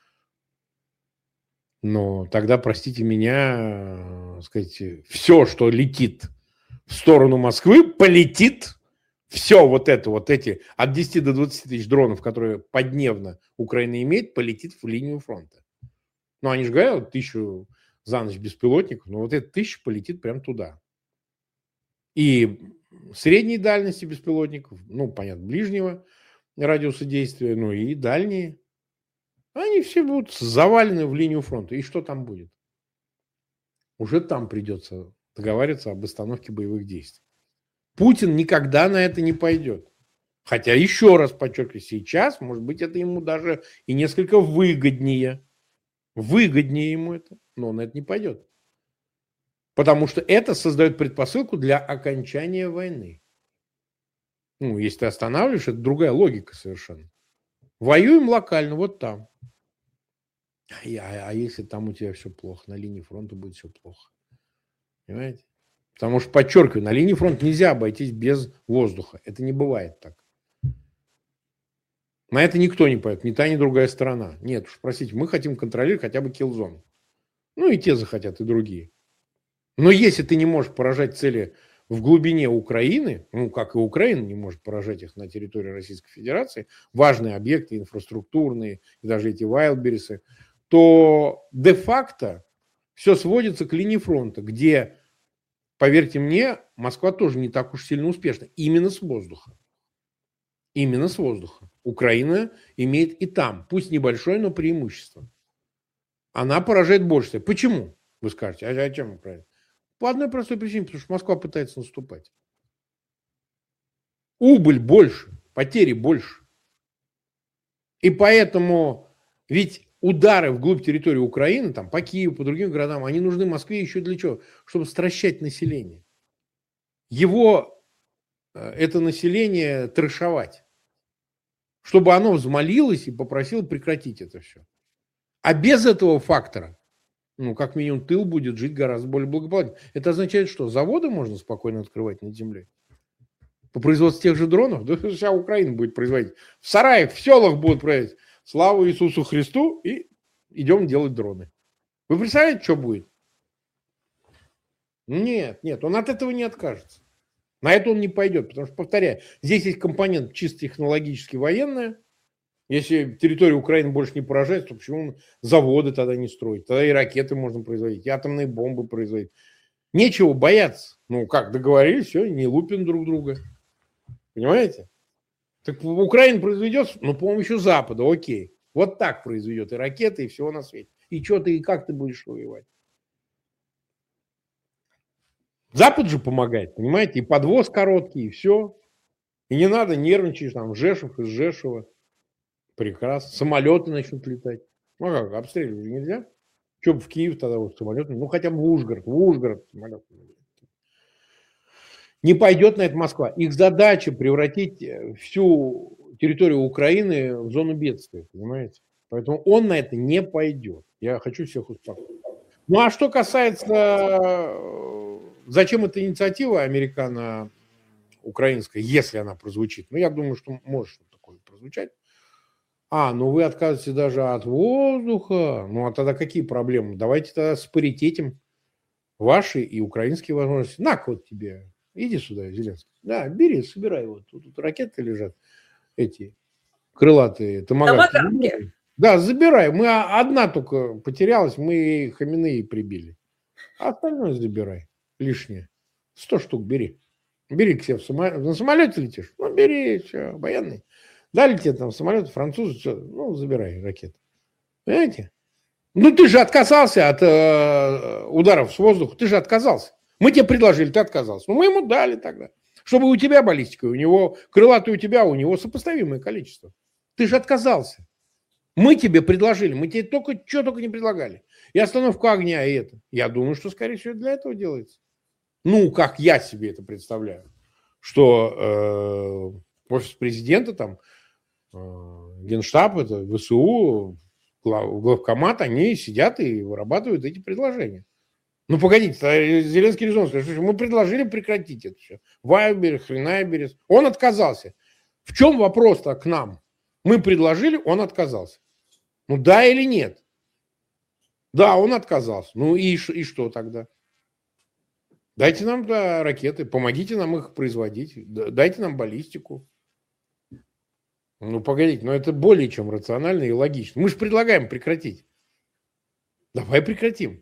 Но тогда, простите меня, сказать, все, что летит в сторону Москвы, полетит. Все вот это, вот эти от десяти до двадцати тысяч дронов, которые подневно Украина имеет, полетит в линию фронта. Ну, они же говорят, тысячу за ночь беспилотников, но вот эта тысяча полетит прямо туда. И средней дальности беспилотников, ну, понятно, ближнего радиуса действия, ну и дальние, они все будут завалены в линию фронта. И что там будет? Уже там придется договариваться об остановке боевых действий. Путин никогда на это не пойдет. Хотя, еще раз подчеркиваю, сейчас, может быть, это ему даже и несколько выгоднее. Выгоднее ему это, но он на это не пойдет. Потому что это создает предпосылку для окончания войны. Ну, если ты останавливаешь, это другая логика совершенно. Воюем локально, вот там. А, а если там у тебя все плохо, на линии фронта будет все плохо. Понимаете? Потому что, подчеркиваю, на линии фронта нельзя обойтись без воздуха. Это не бывает так. На это никто не пойдет, ни та, ни другая сторона. Нет, уж простите, мы хотим контролировать хотя бы киллзону. Ну и те захотят, и другие. Но если ты не можешь поражать цели в глубине Украины, ну как и Украина не может поражать их на территории Российской Федерации, важные объекты инфраструктурные, и даже эти вайлдберрисы, то де-факто все сводится к линии фронта, где, поверьте мне, Москва тоже не так уж сильно успешна, именно с воздуха. Именно с воздуха. Украина имеет и там, пусть небольшое, но преимущество. Она поражает больше. Почему? Вы скажете, а, а чем правильно? По одной простой причине, потому что Москва пытается наступать. Убыль больше, потери больше. И поэтому, ведь удары вглубь территории Украины, там, по Киеву, по другим городам, они нужны Москве еще для чего? Чтобы стращать население. Его, это население, трэшевать. Чтобы оно взмолилось и попросило прекратить это все. А без этого фактора, ну, как минимум, тыл будет жить гораздо более благополучно. Это означает, что заводы можно спокойно открывать над землей. По производству тех же дронов, да вся Украина будет производить. В сараях, в селах будут производить. Слава Иисусу Христу, и идем делать дроны. Вы представляете, что будет? Нет, нет, он от этого не откажется. На это он не пойдет, потому что, повторяю, здесь есть компонент чисто технологически военный. Если территория Украины больше не поражает, то почему заводы тогда не строить? Тогда и ракеты можно производить, и атомные бомбы производить. Нечего бояться. Ну, как, договорились, все, не лупим друг друга. Понимаете? Так Украина произведет, ну, по-моему, еще Запада, окей. Вот так произведет и ракеты, и всего на свете. И что ты, и как ты будешь воевать? Запад же помогает, понимаете? И подвоз короткий, и все. И не надо нервничать, там, Жешев из Жешева. Прекрасно. Самолеты начнут летать. Ну как, обстреливать нельзя? Что бы в Киев тогда вот самолеты? Ну хотя бы в Ужгород. В Ужгород самолет. Не пойдет на это Москва. Их задача превратить всю территорию Украины в зону бедствия, понимаете? Поэтому он на это не пойдет. Я хочу всех успокоить. Ну а что касается, зачем эта инициатива американо-украинская, если она прозвучит, ну я думаю, что может что-то такое прозвучать. А, ну вы отказываетесь даже от воздуха. Ну а тогда какие проблемы? Давайте тогда спаритетим ваши и украинские возможности. На, вот тебе. Иди сюда, Зеленский. Да, бери, собирай. Вот тут, тут ракеты лежат. Эти крылатые томагавки. Томагавки. Да, забирай. Мы одна только потерялась, мы Хаминеи прибили. А остальное забирай. Лишнее. Сто штук бери. Бери к себе в самолет. На самолете летишь? Ну, бери, все, военный. Дали тебе там самолет, французы, все, ну, забирай ракеты. Понимаете? Ну, ты же отказался от э, ударов с воздуха, ты же отказался. Мы тебе предложили, ты отказался. Ну, мы ему дали тогда. Чтобы у тебя баллистика, у него крылатые у тебя, у него сопоставимое количество. Ты же отказался. Мы тебе предложили, мы тебе только, что только не предлагали. И остановку огня, и это. Я думаю, что, скорее всего, для этого делается. Ну, как я себе это представляю. Что э, офис президента там, Генштаб, это ВСУ, главкомат, они сидят и вырабатывают эти предложения. Ну, погодите, Зеленский резон скажет, что мы предложили прекратить это все. Вайберес, Хренайберес. Он отказался. В чем вопрос-то к нам? Мы предложили, он отказался. Ну, да или нет? Да, он отказался. Ну, и, и что тогда? Дайте нам да, ракеты, помогите нам их производить, дайте нам баллистику. Ну, погодите, но это более чем рационально и логично. Мы же предлагаем прекратить. Давай прекратим.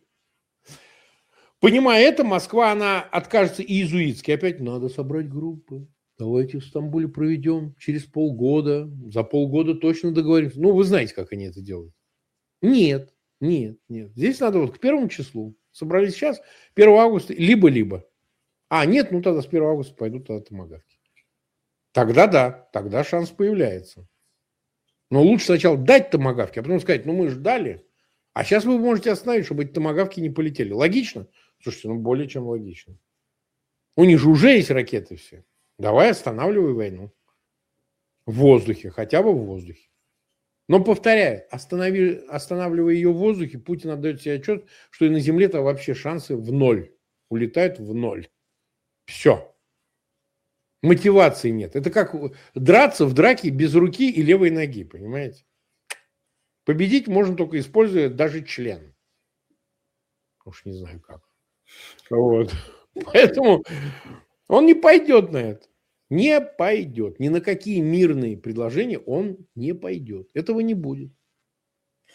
Понимая это, Москва, она откажется иезуитски. Опять надо собрать группы. Давайте в Стамбуле проведем через полгода. За полгода точно договоримся. Ну, вы знаете, как они это делают. Нет, нет, нет. Здесь надо вот к первому числу. Собрались сейчас, первого августа, либо-либо. А, нет, ну тогда с первого августа пойдут тогда томагавки. Тогда да, тогда шанс появляется. Но лучше сначала дать томагавки, а потом сказать, ну мы же дали, а сейчас вы можете остановить, чтобы эти томагавки не полетели. Логично? Слушайте, ну более чем логично. У них же уже есть ракеты все. Давай останавливай войну. В воздухе, хотя бы в воздухе. Но, повторяю, останови, останавливая ее в воздухе, Путин отдает себе отчет, что и на земле-то вообще шансы в ноль. Улетают в ноль. Все. Мотивации нет. Это как драться в драке без руки и левой ноги, понимаете? Победить можно только используя даже член. Уж не знаю как. Вот. Поэтому он не пойдет на это. Не пойдет. Ни на какие мирные предложения он не пойдет. Этого не будет.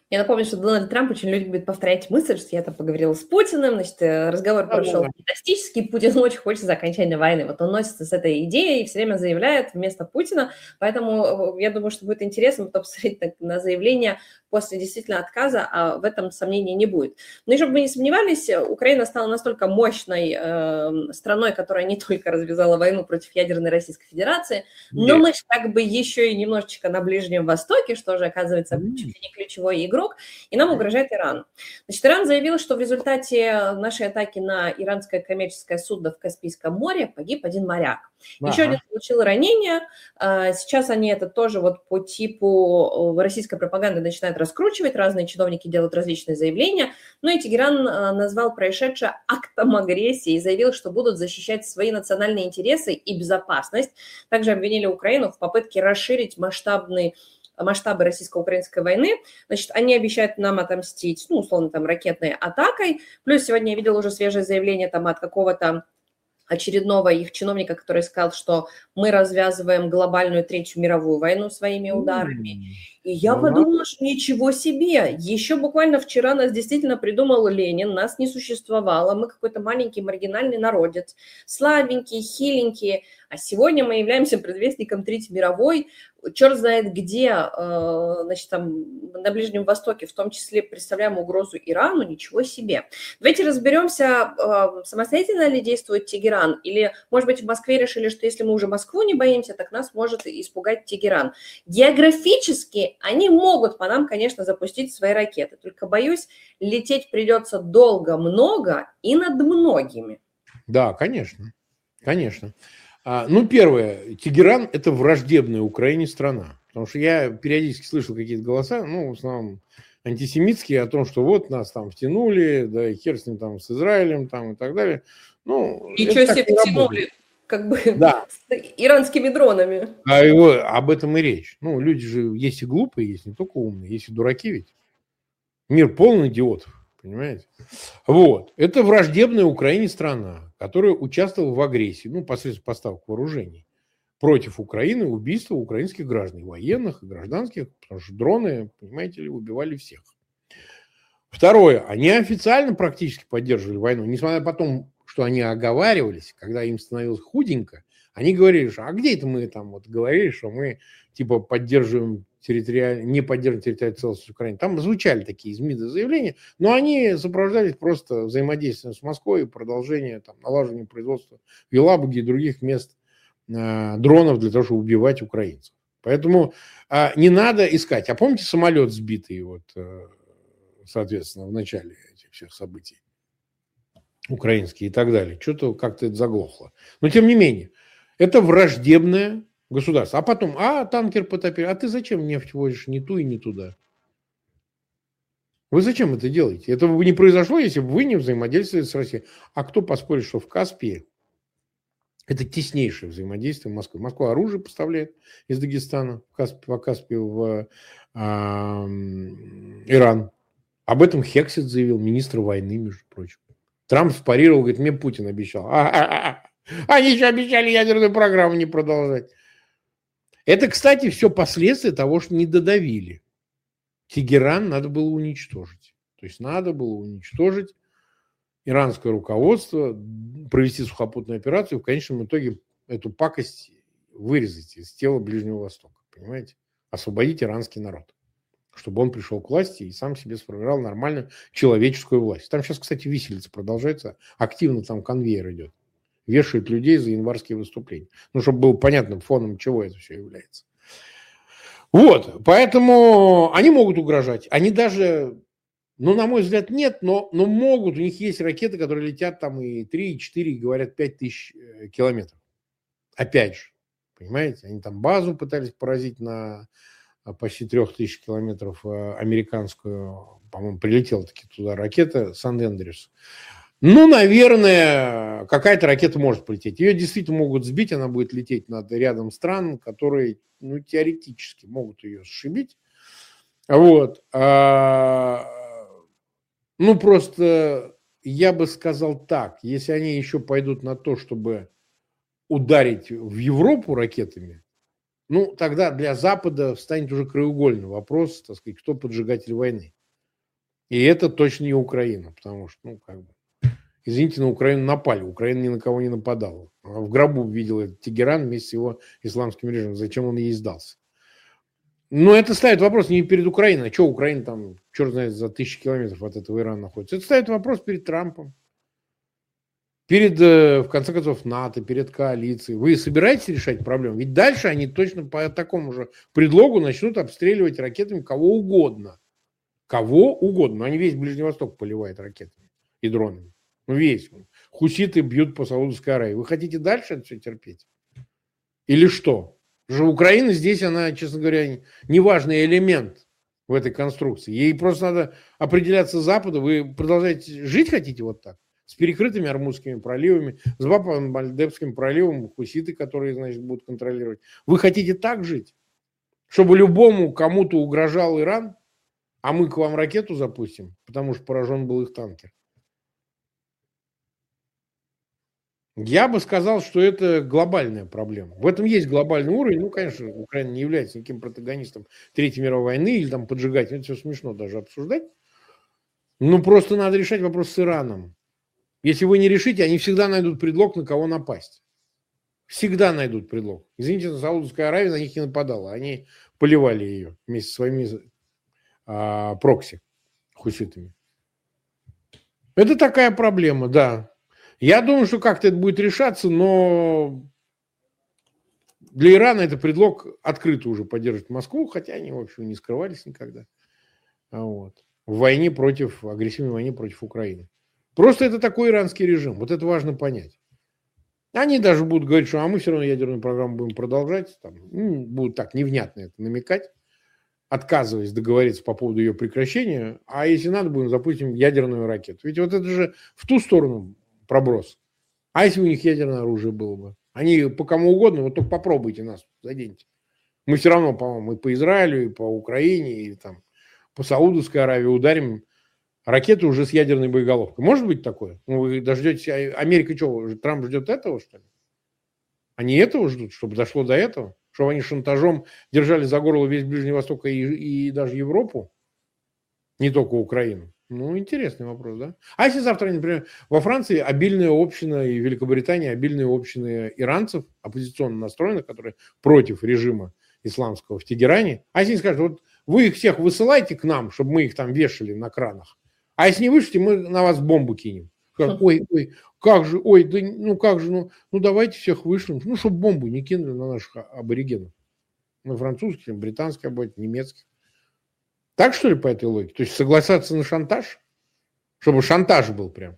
Я напомню, что Дональд Трамп очень любит повторять мысль, что я там поговорила с Путиным, значит, разговор прошел Да-да-да. фантастически, Путин очень хочет окончания войны. Вот он носится с этой идеей и все время заявляет вместо Путина, поэтому я думаю, что будет интересно потом посмотреть на заявление после действительно отказа, а в этом сомнений не будет. Но и чтобы вы не сомневались, Украина стала настолько мощной э, страной, которая не только развязала войну против ядерной Российской Федерации, но Нет. мы как бы еще и немножечко на Ближнем Востоке, что же оказывается чуть ли не ключевой игрок, и нам угрожает Иран. Значит, Иран заявил, что в результате нашей атаки на иранское коммерческое судно в Каспийском море погиб один моряк. Ага. Еще один получил ранение. Сейчас они это тоже вот по типу российской пропаганды начинают раскручивать, разные чиновники делают различные заявления, но и Тегеран назвал происшедшее актом агрессии и заявил, что будут защищать свои национальные интересы и безопасность. Также обвинили Украину в попытке расширить масштабный масштабы российско-украинской войны. Значит, они обещают нам отомстить, ну, условно, там, ракетной атакой. Плюс сегодня я видела уже свежее заявление там от какого-то очередного их чиновника, который сказал, что мы развязываем глобальную Третью мировую войну своими ударами. И я подумала, что ничего себе. Еще буквально вчера нас действительно придумал Ленин, нас не существовало, мы какой-то маленький маргинальный народец, слабенький, хиленький. А сегодня мы являемся предвестником Третьей мировой, черт знает где, значит, там на Ближнем Востоке, в том числе представляем угрозу Ирану, ничего себе. Давайте разберемся, самостоятельно ли действует Тегеран, или, может быть, в Москве решили, что если мы уже Москву не боимся, так нас может испугать Тегеран. Географически они могут по нам, конечно, запустить свои ракеты, только, боюсь, лететь придется долго, много и над многими. Да, конечно, конечно. Ну, первое, Тегеран – это враждебная Украине страна, потому что я периодически слышал какие-то голоса, ну, в основном антисемитские, о том, что вот нас там втянули, да, и хер с ним там, с Израилем там и так далее. Ну, ничего себе втянули, как бы, да. с иранскими дронами. А его, об этом и речь. Ну, люди же есть и глупые, есть не только умные, есть и дураки ведь. Мир полон идиотов. Понимаете? Вот. Это враждебная Украине страна, которая участвовала в агрессии, ну, посредством поставок вооружений против Украины, убийства украинских граждан, военных и гражданских, потому что дроны, понимаете ли, убивали всех. Второе. Они официально практически поддерживали войну, несмотря на то, что они оговаривались, когда им становилось худенько, они говорили, что а где это мы там вот говорили, что мы типа поддерживаем территориально, не поддерживаем территориальную целостность Украины. Там звучали такие из МИДа заявления, но они сопровождались просто взаимодействием с Москвой и продолжением там, налаживания производства в Елабуге и других мест э, дронов для того, чтобы убивать украинцев. Поэтому э, не надо искать. А помните самолет сбитый, вот, э, соответственно, в начале этих всех событий? Украинские и так далее. Что-то как-то это заглохло. Но тем не менее, это враждебное государство. А потом, а танкер потопили. А ты зачем нефть возишь не ту и не туда? Вы зачем это делаете? Это бы не произошло, если бы вы не взаимодействовали с Россией. А кто поспорит, что в Каспии это теснейшее взаимодействие Москвы. Москва оружие поставляет из Дагестана по Каспию в э, Иран. Об этом Хексет заявил, министр войны, между прочим. Трамп спарировал, говорит, мне Путин обещал. А-а-а. Они еще обещали ядерную программу не продолжать. Это, кстати, все последствия того, что не додавили. Тегеран надо было уничтожить. То есть надо было уничтожить иранское руководство, провести сухопутную операцию, в конечном итоге эту пакость вырезать из тела Ближнего Востока. Понимаете? Освободить иранский народ. Чтобы он пришел к власти и сам себе сформировал нормальную человеческую власть. Там сейчас, кстати, виселица продолжается. Активно там конвейер идет. Вешают людей за январские выступления. Ну, чтобы было понятно, фоном чего это все является. Вот, поэтому они могут угрожать. Они даже, ну, на мой взгляд, нет, но, но могут. У них есть ракеты, которые летят там и три, и четыре, и говорят, пять тысяч километров. Опять же, понимаете, они там базу пытались поразить на почти трех тысяч километров американскую. По-моему, прилетела таки туда ракета Сан-Эндрюс. Ну, наверное, какая-то ракета может полететь. Ее действительно могут сбить, она будет лететь над рядом стран, которые, ну, теоретически могут ее сшибить. Вот. А, ну, просто я бы сказал так, если они еще пойдут на то, чтобы ударить в Европу ракетами, ну, тогда для Запада встанет уже краеугольный вопрос, так сказать, кто поджигатель войны. И это точно не Украина, потому что, ну, как бы, извините, на Украину напали, Украина ни на кого не нападала. В гробу видел Тегеран вместе с его исламским режимом, зачем он ей сдался. Но это ставит вопрос не перед Украиной, а что Украина там, черт знает, за тысячи километров от этого Ирана находится. Это ставит вопрос перед Трампом, перед, в конце концов, НАТО, перед коалицией. Вы собираетесь решать проблему? Ведь дальше они точно по такому же предлогу начнут обстреливать ракетами кого угодно. Кого угодно. Они весь Ближний Восток поливают ракетами и дронами. Ну, весь. Хуситы бьют по Саудовской Аравии. Вы хотите дальше это все терпеть? Или что? Потому что Украина здесь, она, честно говоря, неважный элемент в этой конструкции. Ей просто надо определяться с Запада. Вы продолжаете жить хотите вот так? С перекрытыми Ормузскими проливами, с Баб-эл-Мандебским проливом, хуситы, которые, значит, будут контролировать. Вы хотите так жить? Чтобы любому кому-то угрожал Иран, а мы к вам ракету запустим, потому что поражен был их танкер. Я бы сказал, что это глобальная проблема. В этом есть глобальный уровень. Ну, конечно, Украина не является никаким протагонистом Третьей мировой войны или там поджигателем. Это все смешно даже обсуждать. Но просто надо решать вопрос с Ираном. Если вы не решите, они всегда найдут предлог, на кого напасть. Всегда найдут предлог. Извините, Саудовская Аравия на них не нападала. Они поливали ее вместе со своими а, прокси, хуситами. Это такая проблема, да. Я думаю, что как-то это будет решаться, но для Ирана это предлог открыто уже поддерживать Москву, хотя они, в общем, не скрывались никогда. Вот. В войне против, агрессивной войне против Украины. Просто это такой иранский режим. Вот это важно понять. Они даже будут говорить, что а мы все равно ядерную программу будем продолжать. Там, ну, будут так невнятно это намекать, отказываясь договориться по поводу ее прекращения. А если надо, будем запустим ядерную ракету. Ведь вот это же в ту сторону проброс. А если у них ядерное оружие было бы? Они по кому угодно, вот только попробуйте нас заденьте. Мы все равно, по-моему, и по Израилю, и по Украине, и там по Саудовской Аравии ударим ракеты уже с ядерной боеголовкой. Может быть такое? Ну, вы дождетесь... Америка что, Трамп ждет этого, что ли? Они этого ждут, чтобы дошло до этого? Чтобы они шантажом держали за горло весь Ближний Восток и, и даже Европу? Не только Украину. Ну, интересный вопрос, да? А если завтра, например, во Франции обильная община и в Великобритании обильные общины иранцев, оппозиционно настроенных, которые против режима исламского в Тегеране, а если они скажут, вот вы их всех высылайте к нам, чтобы мы их там вешали на кранах, а если не вышлите, мы на вас бомбу кинем. Скажут, ой, ой, как же, ой, да, ну как же, ну, ну давайте всех вышлем, ну, чтобы бомбу не кинули на наших аборигенов. На французских, британских, немецких. Так, что ли, по этой логике? То есть согласаться на шантаж? Чтобы шантаж был прям.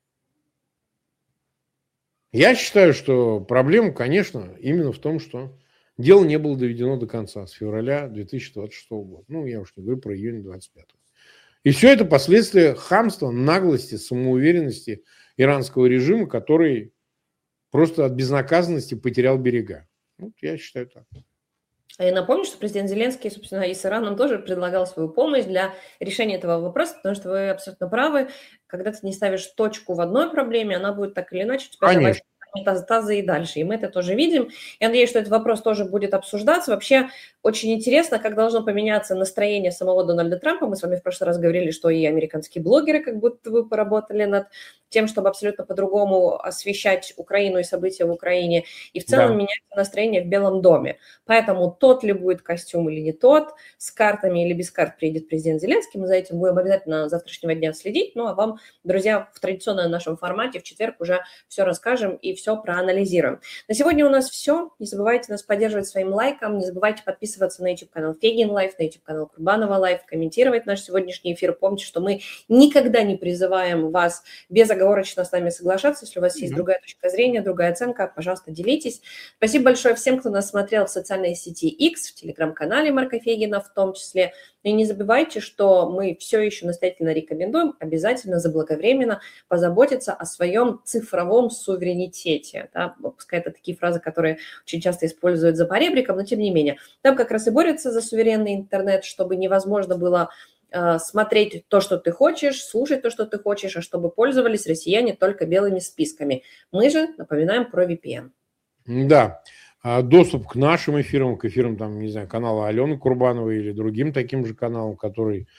Я считаю, что проблема, конечно, именно в том, что дело не было доведено до конца с февраля две тысячи двадцать шестого года. Ну, я уж не говорю про июнь двадцать пятого. И все это последствия хамства, наглости, самоуверенности иранского режима, который просто от безнаказанности потерял берега. Вот я считаю так. А я напомню, что президент Зеленский, собственно, и с Ираном тоже предлагал свою помощь для решения этого вопроса, потому что вы абсолютно правы. Когда ты не ставишь точку в одной проблеме, она будет так или иначе у тебя давать метастазы и дальше. И мы это тоже видим. Я надеюсь, что этот вопрос тоже будет обсуждаться. Вообще очень интересно, как должно поменяться настроение самого Дональда Трампа. Мы с вами в прошлый раз говорили, что и американские блогеры как будто бы поработали над тем, чтобы абсолютно по-другому освещать Украину и события в Украине. И в целом да. меняется настроение в Белом доме. Поэтому тот ли будет костюм или не тот, с картами или без карт приедет президент Зеленский. Мы за этим будем обязательно завтрашнего дня следить. Ну а вам, друзья, в традиционном нашем формате в четверг уже все расскажем и все проанализируем. На сегодня у нас все. Не забывайте нас поддерживать своим лайком. Не забывайте подписываться на YouTube-канал Фегин Лайф, на YouTube-канал Курбанова Лайф, комментировать наш сегодняшний эфир. Помните, что мы никогда не призываем вас безоговорочно с нами соглашаться. Если у вас есть mm-hmm. другая точка зрения, другая оценка, пожалуйста, делитесь. Спасибо большое всем, кто нас смотрел в социальной сети X, в телеграм-канале Марка Фегина в том числе. И не забывайте, что мы все еще настоятельно рекомендуем обязательно заблаговременно позаботиться о своем цифровом суверенитете. Да? Пускай это такие фразы, которые очень часто используют за поребриком, но тем не менее. Там как раз и борются за суверенный интернет, чтобы невозможно было э, смотреть то, что ты хочешь, слушать то, что ты хочешь, а чтобы пользовались россияне только белыми списками. Мы же напоминаем про ви пи эн. Да. Доступ к нашим эфирам, к эфирам, там, не знаю, канала Алены Курбановой или другим таким же каналам, который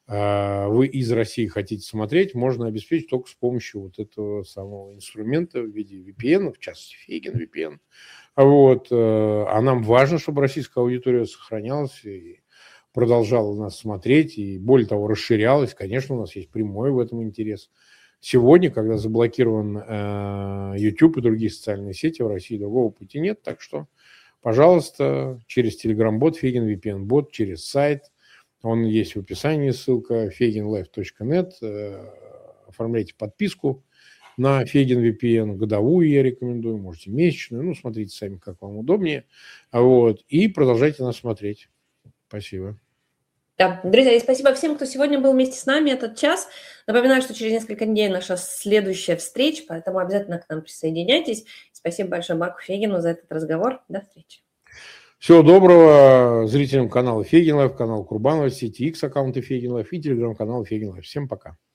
вы из России хотите смотреть, можно обеспечить только с помощью вот этого самого инструмента в виде ви пи эн, в частности, Фейгин ви пи эн. Вот. А нам важно, чтобы российская аудитория сохранялась и продолжала нас смотреть, и более того, расширялась. Конечно, у нас есть прямой в этом интерес. Сегодня, когда заблокирован э, YouTube и другие социальные сети, в России другого пути нет, так что, пожалуйста, через Telegram-бот, Фейгин ви пи эн-бот, через сайт, он есть в описании, ссылка фейгин лайф точка нет, э, оформляйте подписку на Фейгин ви пи эн, годовую я рекомендую, можете месячную, ну, смотрите сами, как вам удобнее, вот, и продолжайте нас смотреть. Спасибо. Да, друзья, и спасибо всем, кто сегодня был вместе с нами этот час. Напоминаю, что через несколько дней наша следующая встреча, поэтому обязательно к нам присоединяйтесь. Спасибо большое Марку Фейгину за этот разговор. До встречи. Всего доброго зрителям канала Фейгин Лайф, канала Курбанова, сети X аккаунты Фейгин Лайф и телеграм-канала Фейгин Лайф. Всем пока.